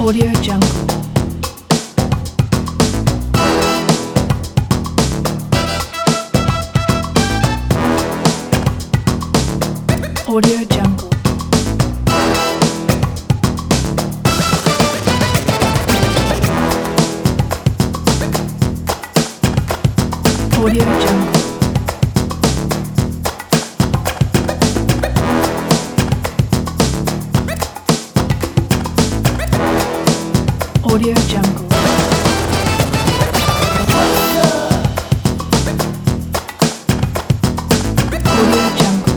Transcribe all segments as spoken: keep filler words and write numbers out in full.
Audio Jungle. Audio Jungle. Audio Jungle. Audio Jungle. Audio Jungle.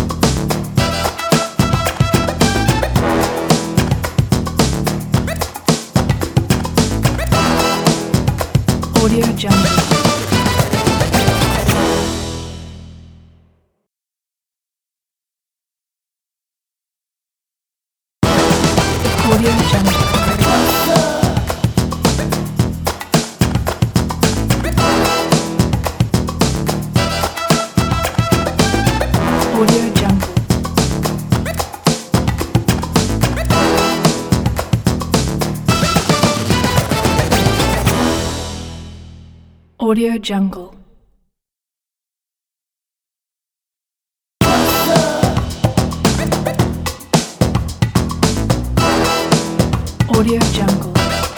Audio Jungle. Audio Jungle. Audio Jungle. Audio Jungle. Audio Jungle.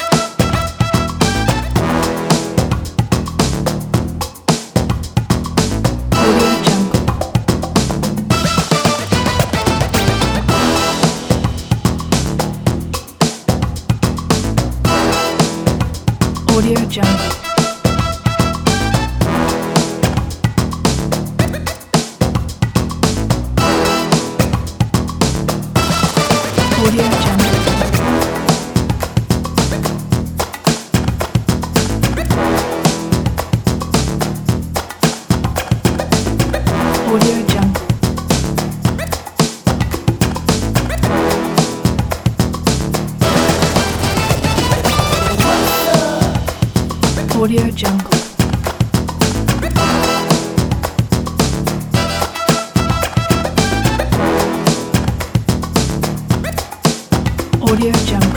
Audio Jungle. Audio Jungle. Audio Jungle. Audio Jungle. Audio Jungle. Audio Jungle.